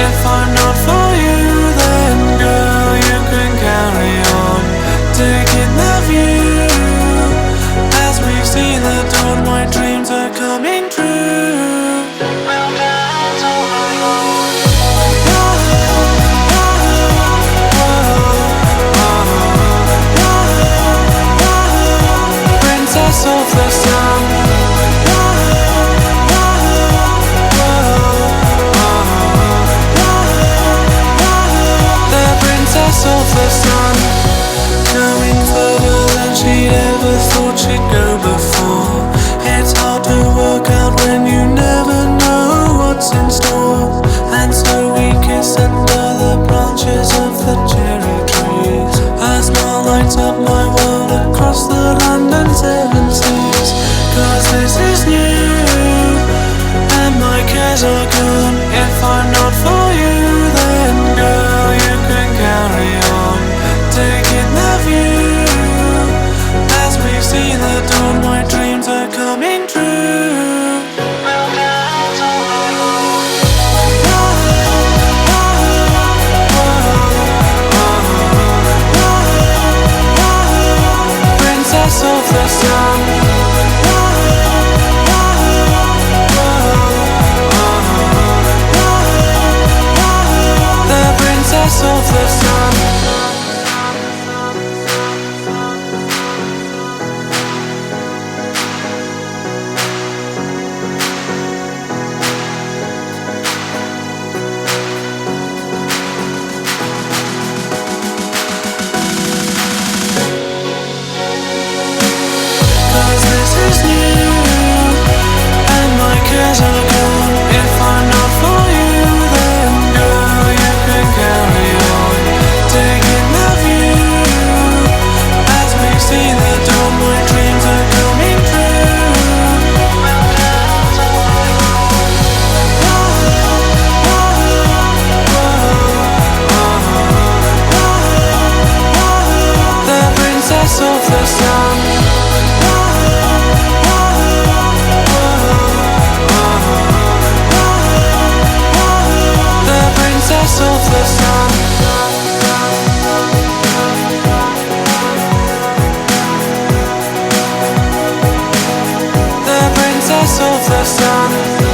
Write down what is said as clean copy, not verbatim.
If I'm not for you, then girl, you can carry on. Taking the view as we see the dawn, my dreams are coming true. Princess of the sun. Of the sun, going further than she'd ever thought she'd go before. It's hard to work out when you never know what's in store. And so we kiss under the branches of the cherry trees. A smile lights up my world across the London seven seas. 'Cause this is new and my cares are gone. If I'm not for you, then girl, you can carry on. Taking the view as we see the dawn, my dreams are coming true. Princess of the sun. Princess of the sun. Cause this is new and my cares are gone. If I'm not for you, then girl, you can carry on. Taking the view as we see the dawn, my dreams are coming true. The princess of the sun. The princess of the sun. The princess of the sun.